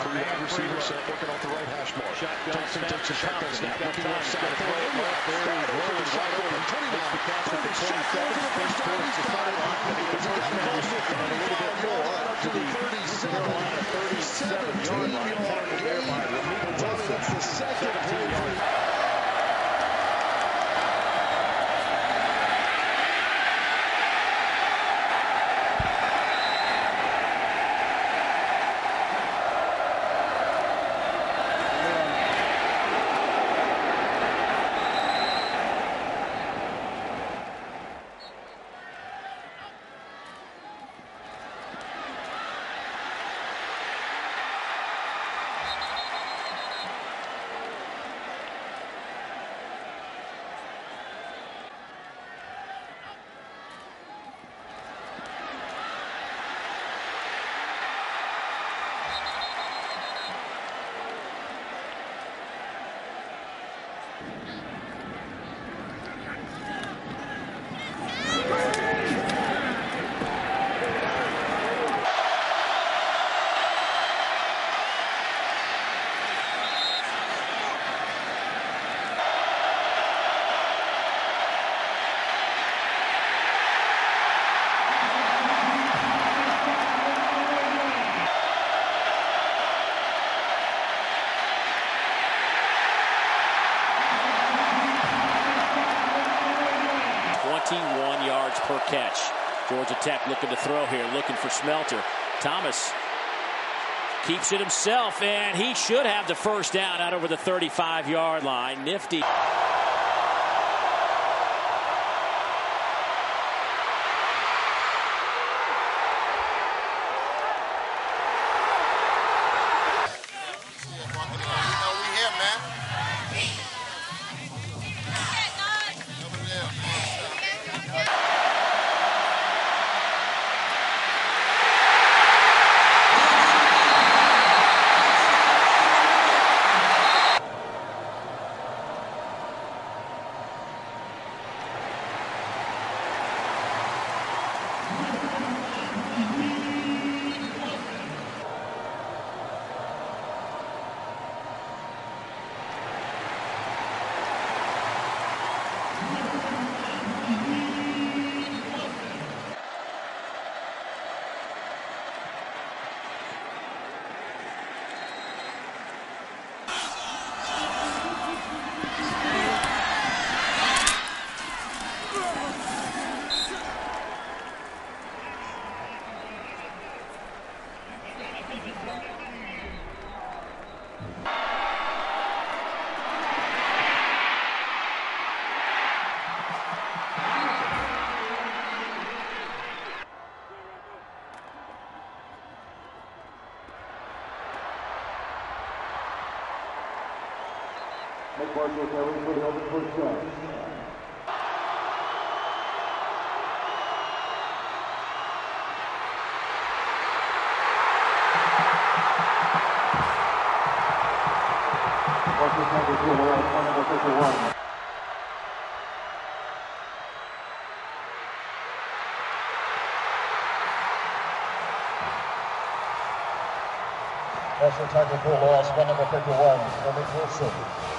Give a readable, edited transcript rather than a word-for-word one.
wide receiver set, working off the right hash mark. Johnson takes a shotgun snap, looking left side, throwing left. There he rolls wide open, 29, 30, shot throws to the first down. He's got it. He's got it close to 35 yards, up to the 37-yard gain. That's the second play. Per catch. Georgia Tech looking to throw here, looking for Smelter. Thomas keeps it himself, and he should have the first down out over the 35-yard line. Nifty. Marshall Kelly for the open first down. Marshall Kelly for the open first down. National tackle for loss, number 51, Emmett Wilson.